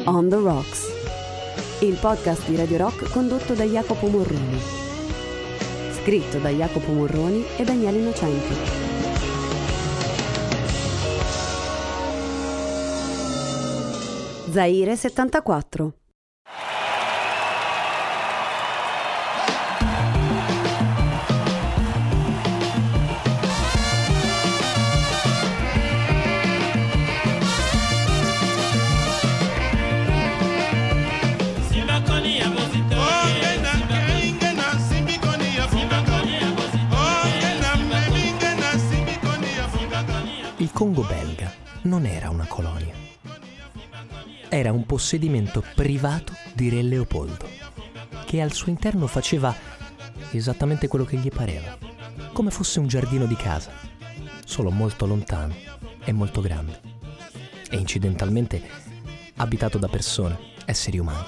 On the Rocks, il podcast di Radio Rock condotto da Jacopo Morroni, scritto da Jacopo Morroni e Daniele Innocenti. Zaire 74. Il Congo belga non era una colonia. Era un possedimento privato di Re Leopoldo, che al suo interno faceva esattamente quello che gli pareva, come fosse un giardino di casa, solo molto lontano e molto grande, e incidentalmente abitato da persone, esseri umani.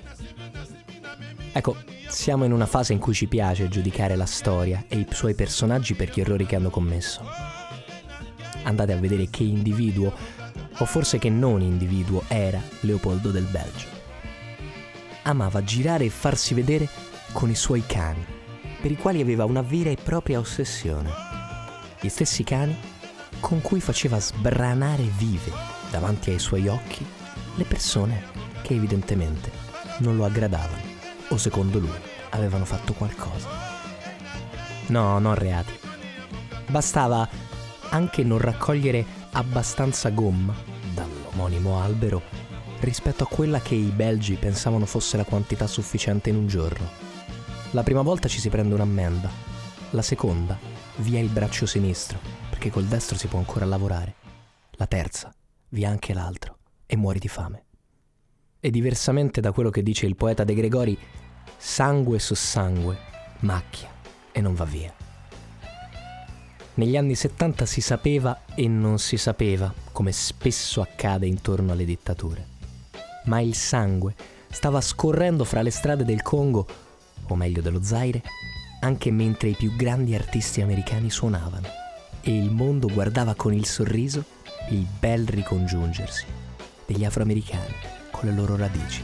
Ecco, siamo in una fase in cui ci piace giudicare la storia e i suoi personaggi per gli errori che hanno commesso. Andate a vedere che individuo, o forse che non individuo, era Leopoldo del Belgio. Amava girare e farsi vedere con i suoi cani, per i quali aveva una vera e propria ossessione. Gli stessi cani con cui faceva sbranare vive davanti ai suoi occhi le persone che evidentemente non lo aggradavano o secondo lui avevano fatto qualcosa. No, non reati. Bastava anche non raccogliere abbastanza gomma dall'omonimo albero rispetto a quella che i belgi pensavano fosse la quantità sufficiente in un giorno. La prima volta ci si prende un'ammenda, la seconda via il braccio sinistro, perché col destro si può ancora lavorare, la terza via anche l'altro e muori di fame. E diversamente da quello che dice il poeta De Gregori, sangue su sangue macchia e non va via. Negli anni 70 si sapeva e non si sapeva, come spesso accade intorno alle dittature. Ma il sangue stava scorrendo fra le strade del Congo, o meglio dello Zaire, anche mentre i più grandi artisti americani suonavano, e il mondo guardava con il sorriso il bel ricongiungersi degli afroamericani con le loro radici.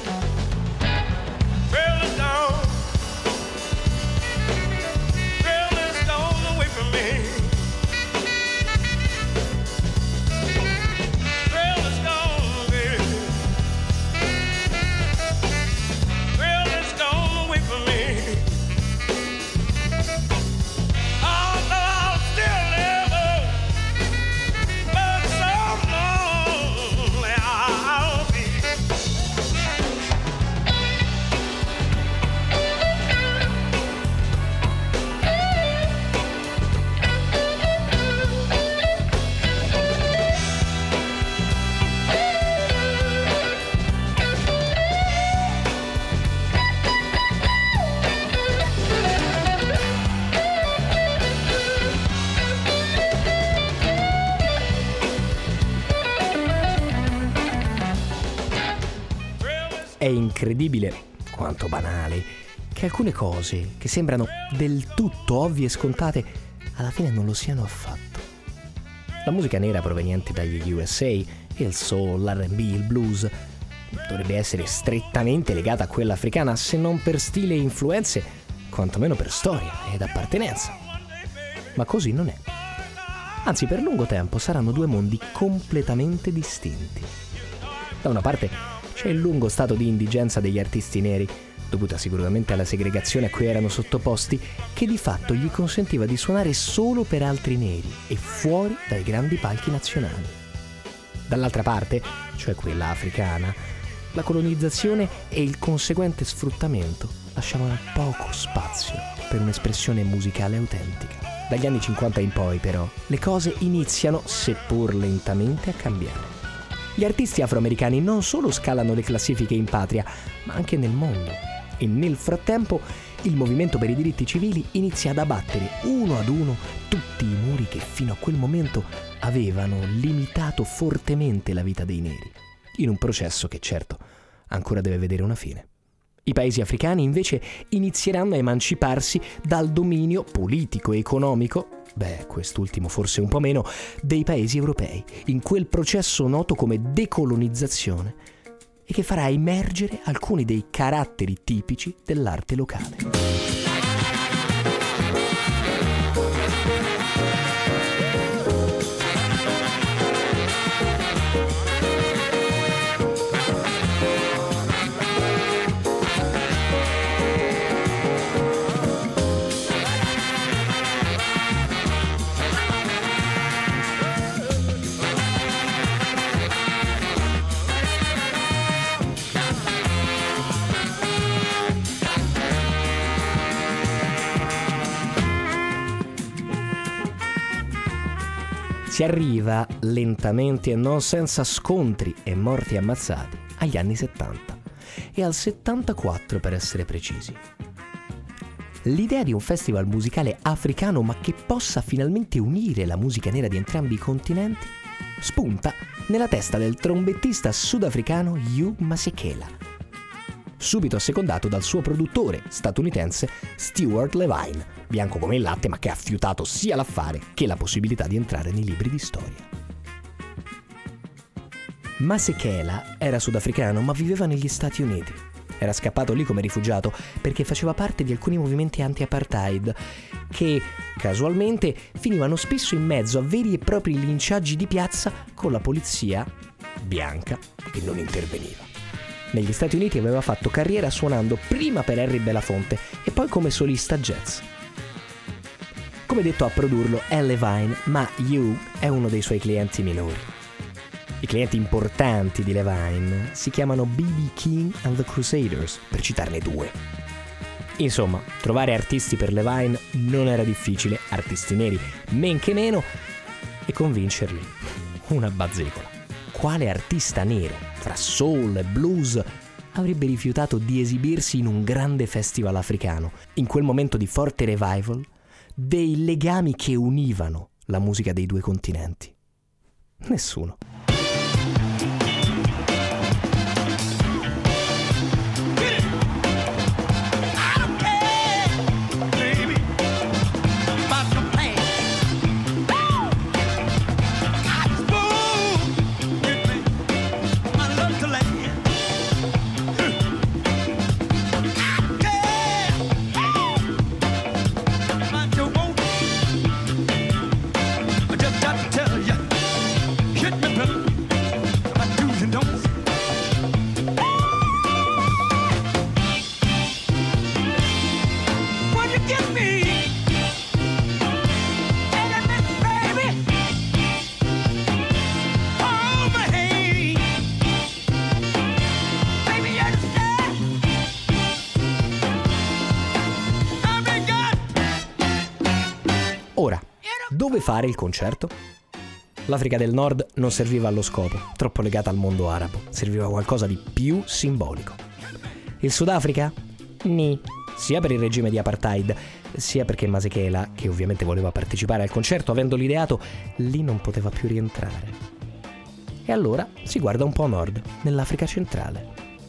È incredibile, quanto banale, che alcune cose che sembrano del tutto ovvie e scontate alla fine non lo siano affatto. La musica nera proveniente dagli USA, il soul, l'R&B, il blues, dovrebbe essere strettamente legata a quella africana, se non per stile e influenze, quantomeno per storia ed appartenenza. Ma così non è. Anzi, per lungo tempo saranno due mondi completamente distinti. Da una parte c'è il lungo stato di indigenza degli artisti neri, dovuta sicuramente alla segregazione a cui erano sottoposti, che di fatto gli consentiva di suonare solo per altri neri e fuori dai grandi palchi nazionali. Dall'altra parte, cioè quella africana, la colonizzazione e il conseguente sfruttamento lasciavano poco spazio per un'espressione musicale autentica. Dagli anni 50 in poi, però, le cose iniziano, seppur lentamente, a cambiare. Gli artisti afroamericani non solo scalano le classifiche in patria, ma anche nel mondo. E nel frattempo il movimento per i diritti civili inizia ad abbattere uno ad uno tutti i muri che fino a quel momento avevano limitato fortemente la vita dei neri, in un processo che certo ancora deve vedere una fine. I paesi africani invece inizieranno a emanciparsi dal dominio politico e economico, quest'ultimo forse un po' meno, dei paesi europei, in quel processo noto come decolonizzazione, e che farà emergere alcuni dei caratteri tipici dell'arte locale. Si arriva lentamente e non senza scontri e morti ammazzati agli anni 70 e al 74 per essere precisi. L'idea di un festival musicale africano ma che possa finalmente unire la musica nera di entrambi i continenti spunta nella testa del trombettista sudafricano Hugh Masekela, subito assecondato dal suo produttore statunitense Stuart Levine, bianco come il latte ma che ha fiutato sia l'affare che la possibilità di entrare nei libri di storia. Masekela era sudafricano ma viveva negli Stati Uniti. Era scappato lì come rifugiato perché faceva parte di alcuni movimenti anti-apartheid che, casualmente, finivano spesso in mezzo a veri e propri linciaggi di piazza con la polizia bianca che non interveniva. Negli Stati Uniti aveva fatto carriera suonando prima per Harry Belafonte e poi come solista jazz. Come detto, a produrlo è Levine, ma Hugh è uno dei suoi clienti minori. I clienti importanti di Levine si chiamano B.B. King and the Crusaders, per citarne due. Insomma, trovare artisti per Levine non era difficile, artisti neri men che meno, e convincerli una bazzecola. Quale artista nero, fra soul e blues, avrebbe rifiutato di esibirsi in un grande festival africano, in quel momento di forte revival, dei legami che univano la musica dei due continenti? Nessuno. Ora, dove fare il concerto? L'Africa del Nord non serviva allo scopo, troppo legata al mondo arabo, serviva qualcosa di più simbolico. Il Sudafrica? Nì, sia per il regime di apartheid, sia perché Masekela, che ovviamente voleva partecipare al concerto avendolo ideato, lì non poteva più rientrare. E allora si guarda un po' a nord, nell'Africa centrale.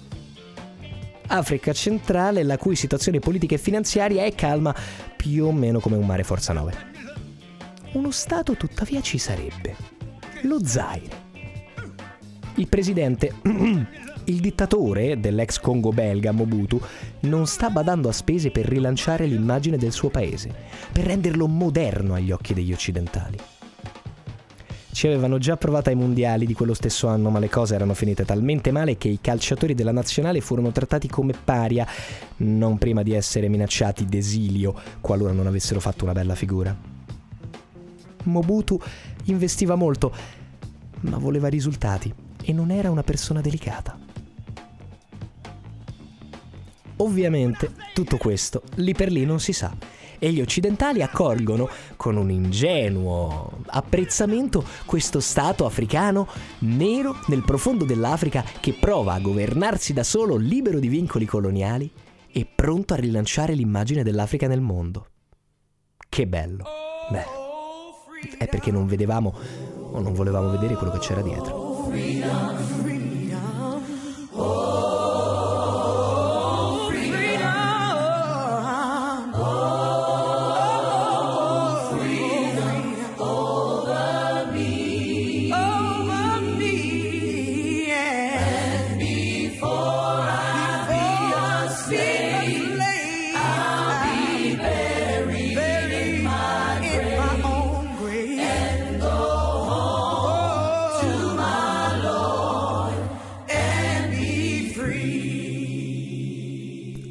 Africa centrale, la cui situazione politica e finanziaria è calma più o meno come un mare Forza 9. Uno stato tuttavia ci sarebbe: lo Zaire. Il presidente, il dittatore dell'ex Congo belga Mobutu, non sta badando a spese per rilanciare l'immagine del suo paese, per renderlo moderno agli occhi degli occidentali. Ci avevano già provato ai mondiali di quello stesso anno, ma le cose erano finite talmente male che i calciatori della nazionale furono trattati come paria, non prima di essere minacciati d'esilio qualora non avessero fatto una bella figura. Mobutu investiva molto, ma voleva risultati e non era una persona delicata. Ovviamente tutto questo lì per lì non si sa e gli occidentali accolgono con un ingenuo apprezzamento questo stato africano nero nel profondo dell'Africa che prova a governarsi da solo, libero di vincoli coloniali e pronto a rilanciare l'immagine dell'Africa nel mondo. Che bello! Beh, è perché non vedevamo o non volevamo vedere quello che c'era dietro. Freedom, freedom, oh, freedom, oh, freedom over me, yeah. Let me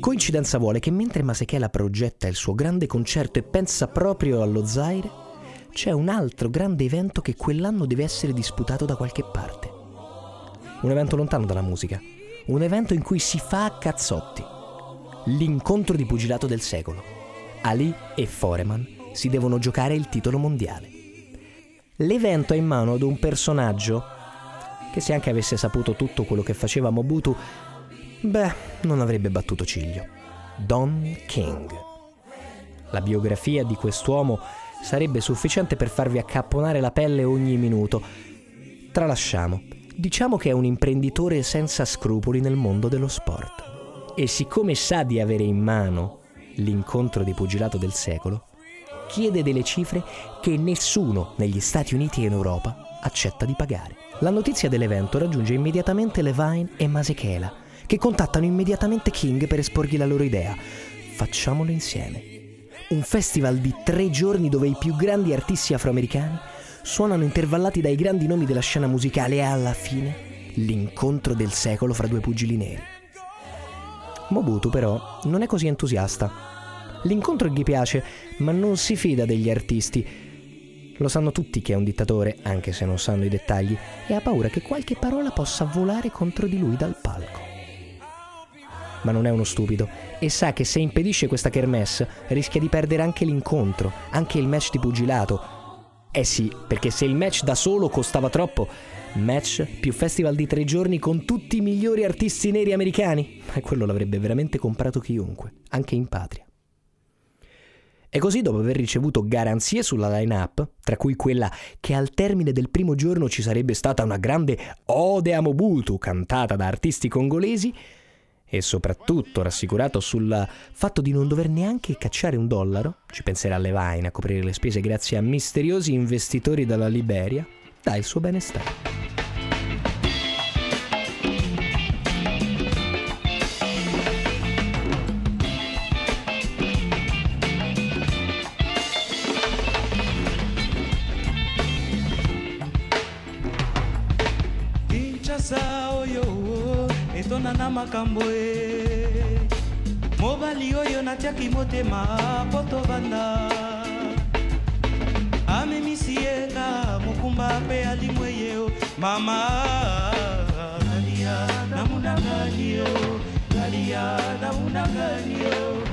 Coincidenza vuole che mentre Masekela progetta il suo grande concerto e pensa proprio allo Zaire, c'è un altro grande evento che quell'anno deve essere disputato da qualche parte. Un evento lontano dalla musica, un evento in cui si fa a cazzotti. L'incontro di pugilato del secolo. Ali e Foreman si devono giocare il titolo mondiale. L'evento è in mano ad un personaggio che, se anche avesse saputo tutto quello che faceva Mobutu, non avrebbe battuto ciglio. Don King. La biografia di quest'uomo sarebbe sufficiente per farvi accapponare la pelle ogni minuto. Tralasciamo. Diciamo che è un imprenditore senza scrupoli nel mondo dello sport. E siccome sa di avere in mano l'incontro di pugilato del secolo, chiede delle cifre che nessuno negli Stati Uniti e in Europa accetta di pagare. La notizia dell'evento raggiunge immediatamente Levine e Masekela, che contattano immediatamente King per esporgli la loro idea. Facciamolo insieme. Un festival di 3 giorni dove i più grandi artisti afroamericani suonano intervallati dai grandi nomi della scena musicale e alla fine l'incontro del secolo fra 2 pugili neri. Mobutu però non è così entusiasta. L'incontro gli piace, ma non si fida degli artisti. Lo sanno tutti che è un dittatore, anche se non sanno i dettagli, e ha paura che qualche parola possa volare contro di lui dal palco. Ma non è uno stupido e sa che se impedisce questa kermesse rischia di perdere anche l'incontro, anche il match di pugilato. Sì, perché se il match da solo costava troppo, match più festival di 3 giorni con tutti i migliori artisti neri americani, quello l'avrebbe veramente comprato chiunque, anche in patria. E così, dopo aver ricevuto garanzie sulla line-up, tra cui quella che al termine del primo giorno ci sarebbe stata una grande ode a Mobutu cantata da artisti congolesi, e soprattutto rassicurato sul fatto di non dover neanche cacciare $1, ci penserà Levine a coprire le spese grazie a misteriosi investitori dalla Liberia, dà il suo benestare. Na makambo mobali oyo natiaki motema potovanda amemisi eka mokumba pe alimweye mama nalia namunanganio nalia namunanganio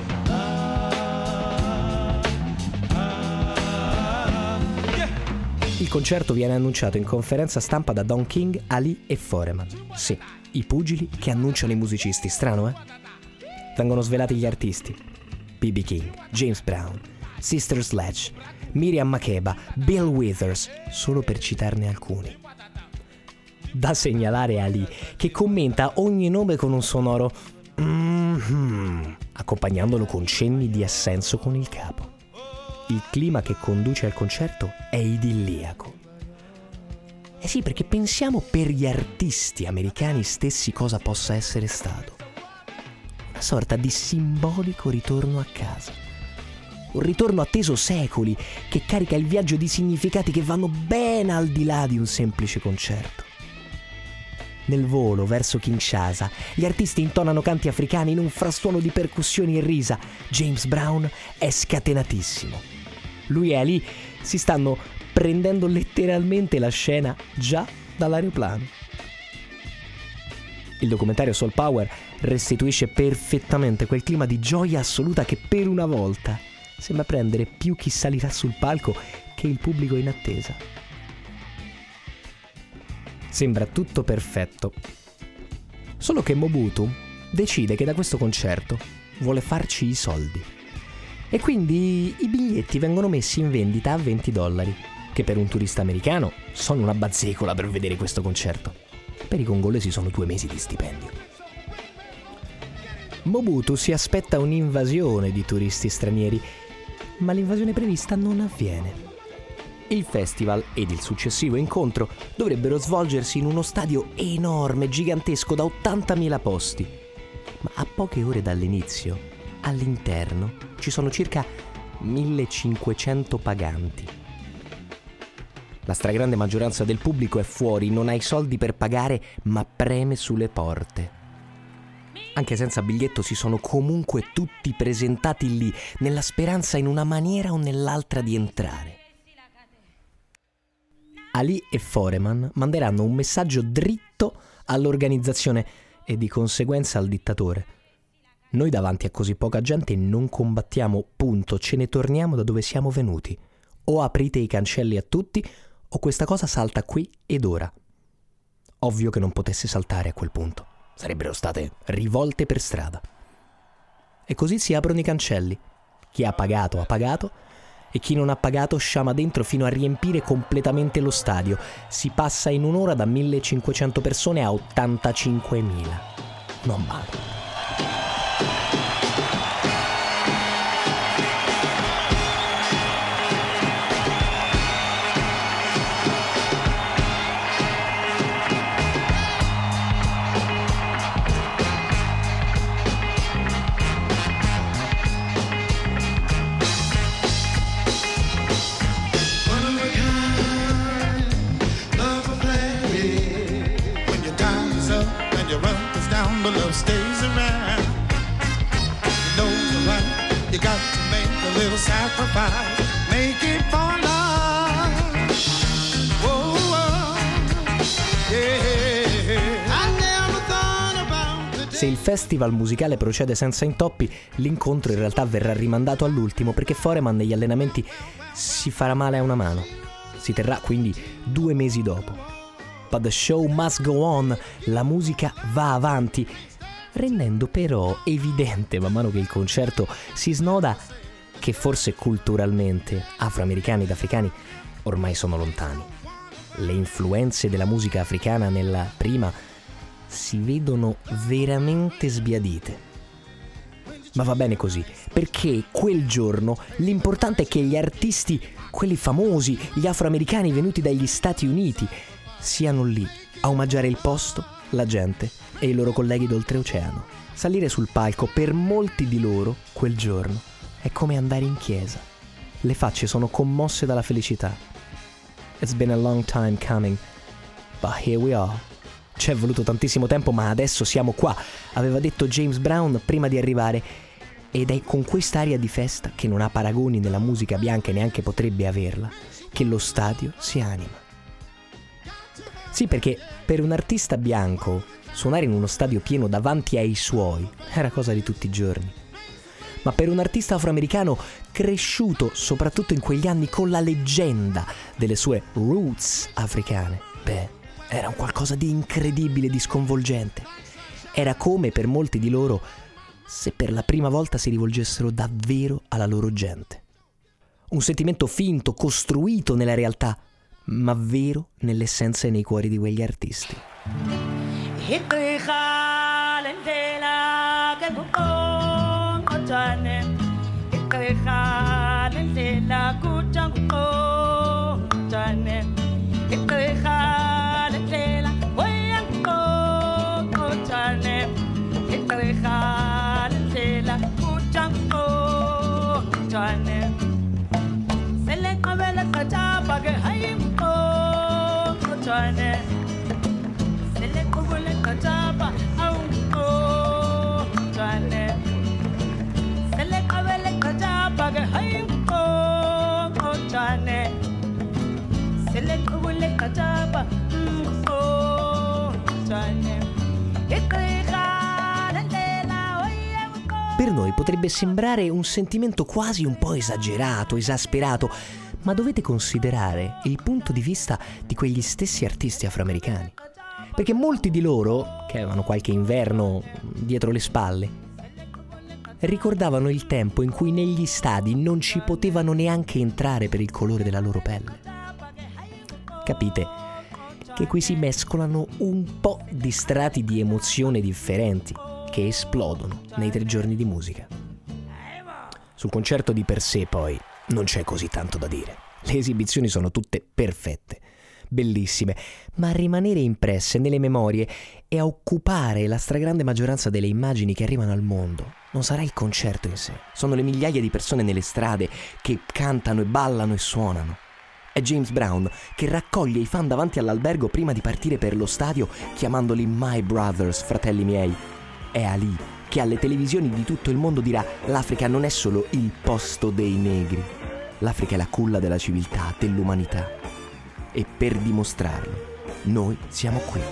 Il concerto viene annunciato in conferenza stampa da Don King, Ali e Foreman. Sì, i pugili che annunciano i musicisti. Strano, eh? Vengono svelati gli artisti: B.B. King, James Brown, Sister Sledge, Miriam Makeba, Bill Withers, solo per citarne alcuni. Da segnalare Ali, che commenta ogni nome con un sonoro accompagnandolo con cenni di assenso con il capo. Il clima che conduce al concerto è idilliaco. Sì, perché pensiamo per gli artisti americani stessi cosa possa essere stato. Una sorta di simbolico ritorno a casa. Un ritorno atteso secoli, che carica il viaggio di significati che vanno ben al di là di un semplice concerto. Nel volo verso Kinshasa, gli artisti intonano canti africani in un frastuono di percussioni e risa. James Brown è scatenatissimo. Lui e Ali si stanno prendendo letteralmente la scena già dall'aeroplano. Il documentario Soul Power restituisce perfettamente quel clima di gioia assoluta che per una volta sembra prendere più chi salirà sul palco che il pubblico in attesa. Sembra tutto perfetto. Solo che Mobutu decide che da questo concerto vuole farci i soldi. E quindi i biglietti vengono messi in vendita a $20, che per un turista americano sono una bazzecola per vedere questo concerto. Per i congolesi sono 2 mesi di stipendio. Mobutu si aspetta un'invasione di turisti stranieri, ma l'invasione prevista non avviene. Il festival ed il successivo incontro dovrebbero svolgersi in uno stadio enorme, gigantesco, da 80.000 posti. Ma a poche ore dall'inizio, all'interno, ci sono circa 1.500 paganti. La stragrande maggioranza del pubblico è fuori, non ha i soldi per pagare, ma preme sulle porte. Anche senza biglietto si sono comunque tutti presentati lì, nella speranza in una maniera o nell'altra di entrare. Ali e Foreman manderanno un messaggio dritto all'organizzazione e di conseguenza al dittatore. Noi davanti a così poca gente non combattiamo, punto, ce ne torniamo da dove siamo venuti. O aprite i cancelli a tutti, o questa cosa salta qui ed ora. Ovvio che non potesse saltare a quel punto. Sarebbero state rivolte per strada. E così si aprono i cancelli. Chi ha pagato ha pagato, e chi non ha pagato sciama dentro fino a riempire completamente lo stadio. Si passa in un'ora da 1500 persone a 85.000. Non male. Love stays around. You know the right. You got to make a little sacrifice. Make it for love. Whoa, whoa. Yeah. I never thought about the day. Se il festival musicale procede senza intoppi, l'incontro in realtà verrà rimandato all'ultimo perché Foreman negli allenamenti si farà male a una mano. Si terrà quindi 2 mesi dopo. But the show must go on, la musica va avanti, rendendo però evidente, man mano che il concerto si snoda, che forse culturalmente afroamericani ed africani ormai sono lontani. Le influenze della musica africana nella prima si vedono veramente sbiadite. Ma va bene così, perché quel giorno l'importante è che gli artisti, quelli famosi, gli afroamericani venuti dagli Stati Uniti, siano lì a omaggiare il posto, la gente e i loro colleghi d'oltreoceano. Salire sul palco per molti di loro quel giorno è come andare in chiesa. Le facce sono commosse dalla felicità. It's been a long time coming, but here we are. Ci è voluto tantissimo tempo, ma adesso siamo qua, aveva detto James Brown prima di arrivare, ed è con quest'aria di festa, che non ha paragoni nella musica bianca e neanche potrebbe averla, che lo stadio si anima. Sì, perché per un artista bianco suonare in uno stadio pieno davanti ai suoi era cosa di tutti i giorni. Ma per un artista afroamericano cresciuto soprattutto in quegli anni con la leggenda delle sue roots africane, era un qualcosa di incredibile, di sconvolgente. Era come per molti di loro se per la prima volta si rivolgessero davvero alla loro gente. Un sentimento finto, costruito nella realtà, ma vero nell'essenza e nei cuori di quegli artisti. Per noi potrebbe sembrare un sentimento quasi un po' esagerato, esasperato, ma dovete considerare il punto di vista di quegli stessi artisti afroamericani. Perché molti di loro, che avevano qualche inverno dietro le spalle, ricordavano il tempo in cui negli stadi non ci potevano neanche entrare per il colore della loro pelle. Capite che qui si mescolano un po' di strati di emozione differenti che esplodono nei 3 giorni di musica. Sul concerto di per sé poi non c'è così tanto da dire. Le esibizioni sono tutte perfette, bellissime, ma a rimanere impresse nelle memorie e a occupare la stragrande maggioranza delle immagini che arrivano al mondo non sarà il concerto in sé, sono le migliaia di persone nelle strade che cantano e ballano e suonano. È James Brown che raccoglie i fan davanti all'albergo prima di partire per lo stadio chiamandoli My Brothers, fratelli miei. È Ali che alle televisioni di tutto il mondo dirà: l'Africa non è solo il posto dei negri, l'Africa è la culla della civiltà, dell'umanità. E per dimostrarlo, noi siamo qui.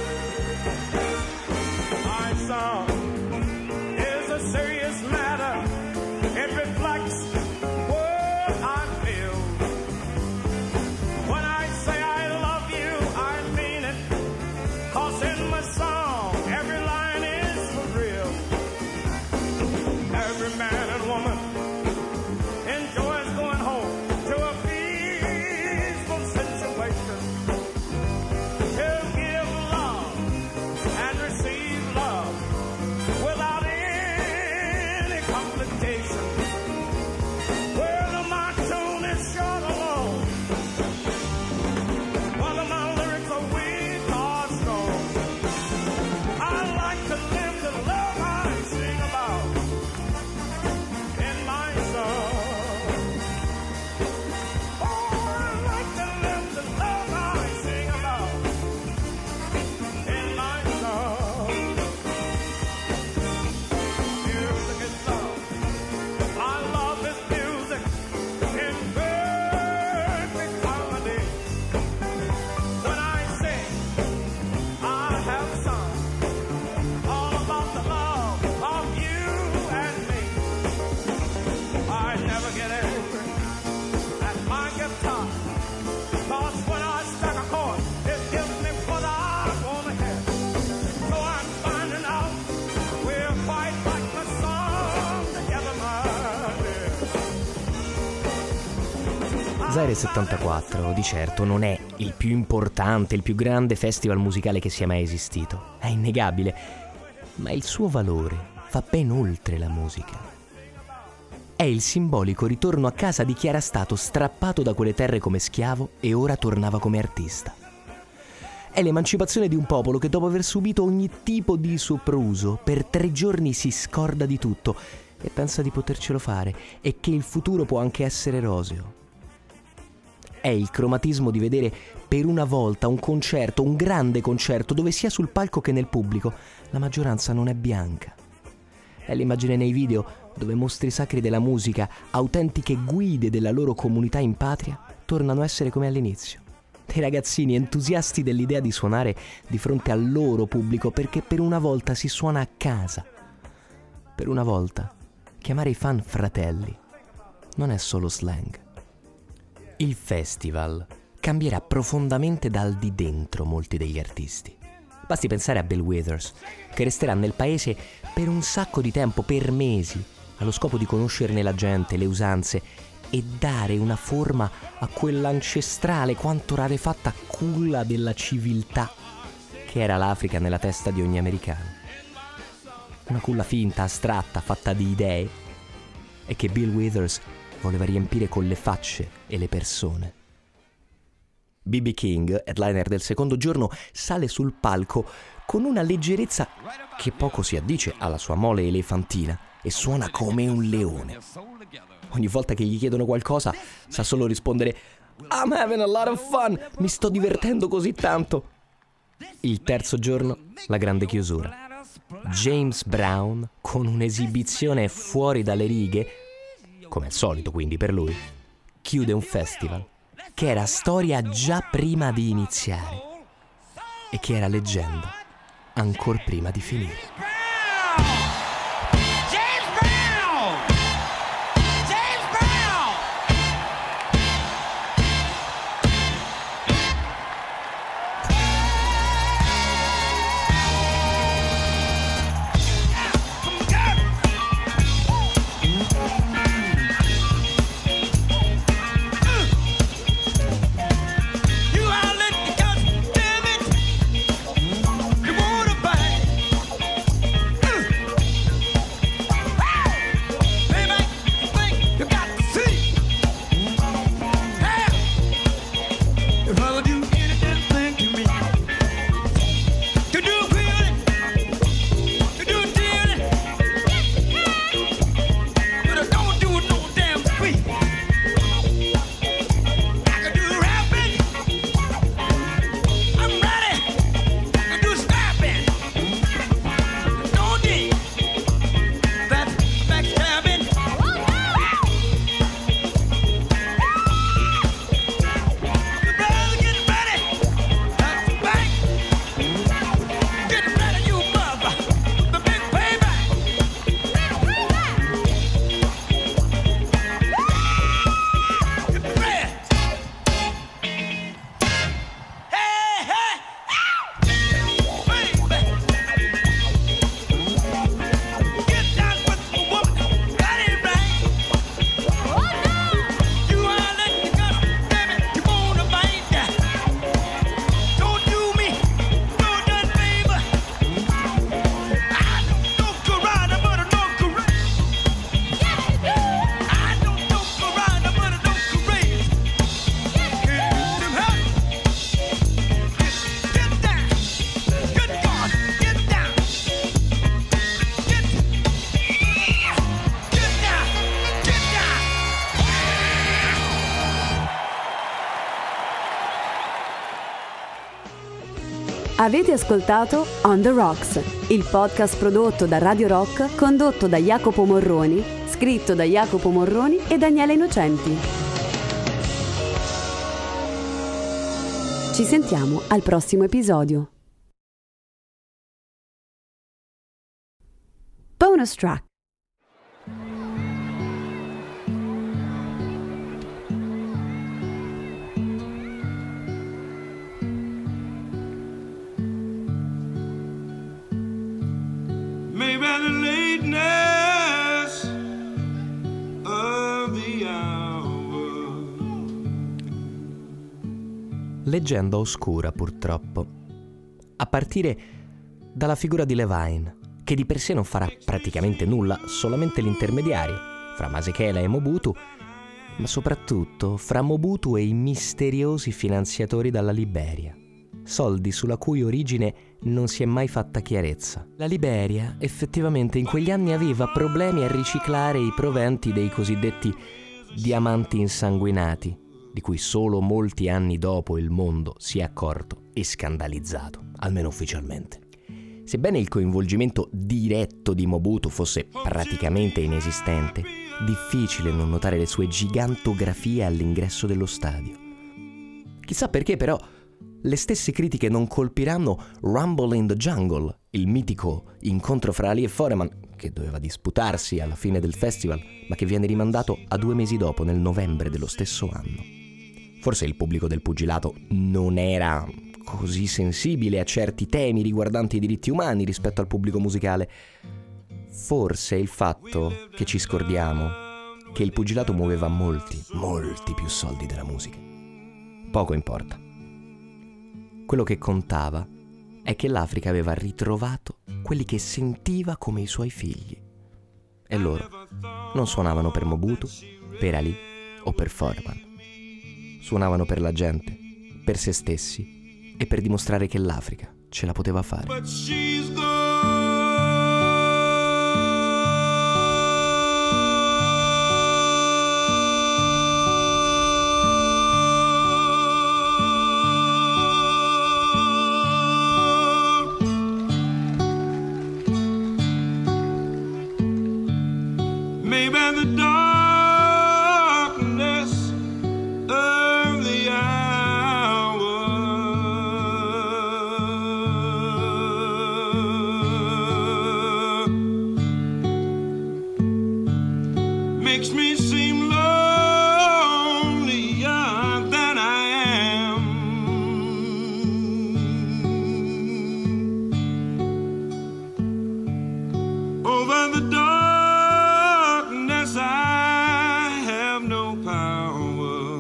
Zaire 74 di certo non è il più importante, il più grande festival musicale che sia mai esistito, è innegabile, ma il suo valore va ben oltre la musica. È il simbolico ritorno a casa di chi era stato strappato da quelle terre come schiavo e ora tornava come artista. È l'emancipazione di un popolo che dopo aver subito ogni tipo di sopruso per 3 giorni si scorda di tutto e pensa di potercelo fare e che il futuro può anche essere roseo. È il cromatismo di vedere per una volta un concerto, un grande concerto, dove sia sul palco che nel pubblico la maggioranza non è bianca. È l'immagine nei video dove mostri sacri della musica, autentiche guide della loro comunità in patria, tornano a essere come all'inizio. Dei ragazzini entusiasti dell'idea di suonare di fronte al loro pubblico perché per una volta si suona a casa. Per una volta chiamare i fan fratelli non è solo slang. Il festival cambierà profondamente dal di dentro molti degli artisti. Basti pensare a Bill Withers, che resterà nel paese per un sacco di tempo, per mesi, allo scopo di conoscerne la gente, le usanze e dare una forma a quell'ancestrale quanto rarefatta culla della civiltà che era l'Africa nella testa di ogni americano. Una culla finta, astratta, fatta di idee e che Bill Withers voleva riempire con le facce e le persone. B.B. King, headliner del secondo giorno, sale sul palco con una leggerezza che poco si addice alla sua mole elefantina e suona come un leone. Ogni volta che gli chiedono qualcosa sa solo rispondere "I'm having a lot of fun, mi sto divertendo così tanto". Il terzo giorno, la grande chiusura. James Brown, con un'esibizione fuori dalle righe, come al solito quindi per lui, chiude un festival che era storia già prima di iniziare e che era leggenda ancor prima di finire. Avete ascoltato On the Rocks, il podcast prodotto da Radio Rock, condotto da Jacopo Morroni, scritto da Jacopo Morroni e Daniele Innocenti. Ci sentiamo al prossimo episodio. Bonus track. Maybe the lateness of the hour. Leggenda oscura, purtroppo, a partire dalla figura di Levine, che di per sé non farà praticamente nulla, solamente l'intermediario fra Masekela e Mobutu, ma soprattutto fra Mobutu e i misteriosi finanziatori dalla Liberia, soldi sulla cui origine non si è mai fatta chiarezza. La Liberia effettivamente in quegli anni aveva problemi a riciclare i proventi dei cosiddetti diamanti insanguinati, di cui solo molti anni dopo il mondo si è accorto e scandalizzato, almeno ufficialmente. Sebbene il coinvolgimento diretto di Mobutu fosse praticamente inesistente, difficile non notare le sue gigantografie all'ingresso dello stadio. Chissà perché però le stesse critiche non colpiranno Rumble in the Jungle, il mitico incontro fra Ali e Foreman, che doveva disputarsi alla fine del festival, ma che viene rimandato a 2 mesi dopo, nel novembre dello stesso anno. Forse il pubblico del pugilato non era così sensibile a certi temi riguardanti i diritti umani rispetto al pubblico musicale. Forse il fatto che ci scordiamo che il pugilato muoveva molti più soldi della musica. Poco importa. Quello che contava è che l'Africa aveva ritrovato quelli che sentiva come i suoi figli. E loro non suonavano per Mobutu, per Ali o per Foreman. Suonavano per la gente, per se stessi e per dimostrare che l'Africa ce la poteva fare. But she's gone. Maybe the darkness of the hour makes me seem lonelier than I am. Over the darkness I have no power.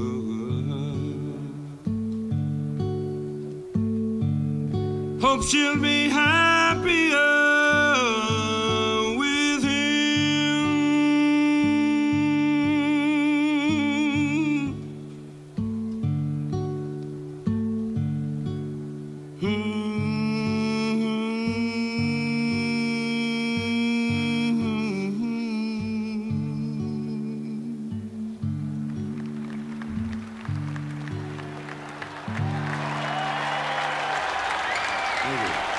Hope she'll be happier with him. Thank you.